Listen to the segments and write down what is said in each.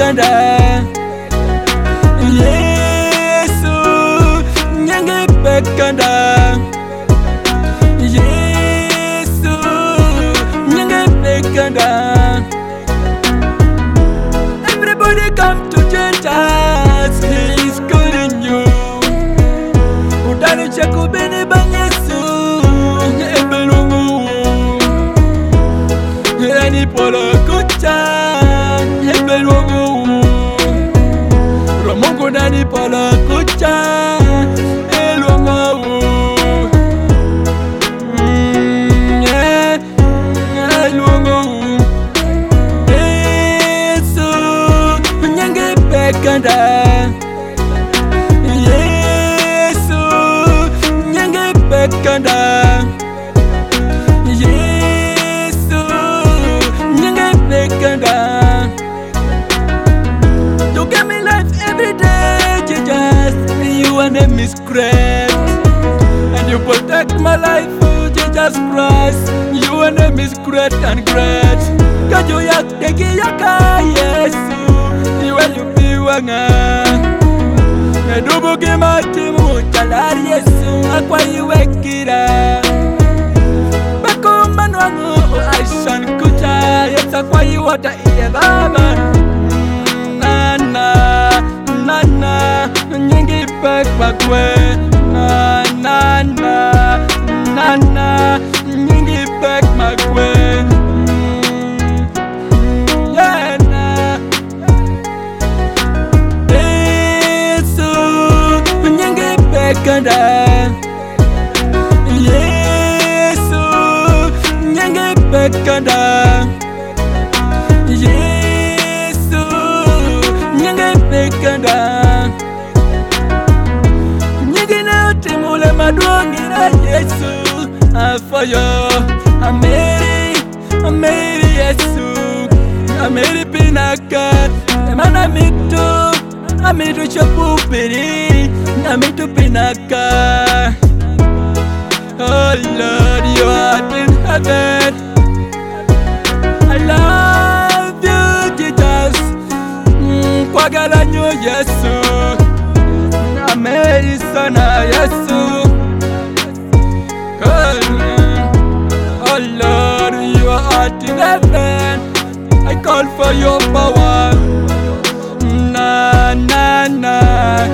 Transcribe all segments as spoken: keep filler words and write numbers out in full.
bekanda. Yesu nyange bekanda. Yesu nyange bekanda. Everybody come to Jesus, He is calling you. Udani chaku bene bang Yesu ebelungu. Rani polo kucha ebelungu. Romungu dani polo kucha elungu. Mm, yeah, elungu. Yesu nyange bekanda. Yesu nyange bekanda. Yesu nyange bekanda. You give me life every day, Jesus. Your name is great, and you protect my life, oh Jesus Christ. Your name is great and great. Kajo yak teki yaka Yesu. You are you be wanga. Edubu kimati mu chalar Yesu akwa iwekira. Bako manwangu aishan kucha Yesu akwa iwata iye baba. Nana, nana, nyingi pek bakwe. Nana, nana, nyingi pek bakwe. Yeah, na. Yesu nyange bekanda. Yesu nyange bekanda. Yesu nyange bekanda. Nyingi na utimule maduongi na Yesu afayo. Ameri, ameri Yesu. Ameri pinaka. Emana mitu, amitu chapupiri. Amitu pinaka. Oh Lord, you are in heaven. I love you, Jesus. Mm, kwa galanyo Yesu. Ameri sana Yesu. Oh, oh Lord, you are in heaven. I call for your power. Na na na.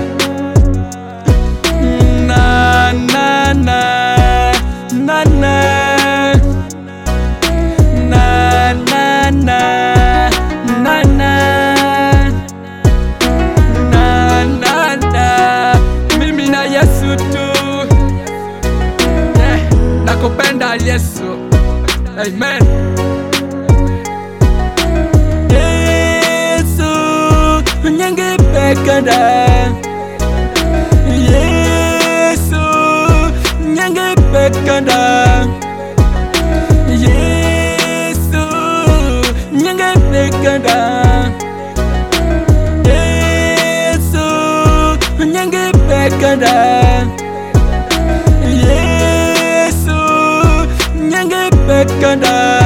Na na na. Na na. Na na na. Na na. Na na na. Mimi na Yesu tu. Yeah, nakupenda Yesu. Amen. Yesu nyange bekanda. Yesu nyange bekanda. Yesu nyange bekanda. Yesu nyange bekanda. Yesu nyange bekanda.